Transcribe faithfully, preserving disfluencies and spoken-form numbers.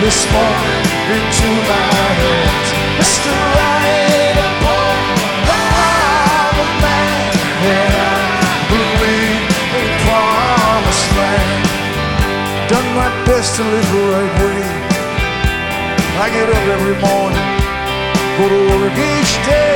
this morning into my hands. Mister Right upon the promised man, and I believe in promised land. Done my best to live the right way. I get up every morning, go to work each day.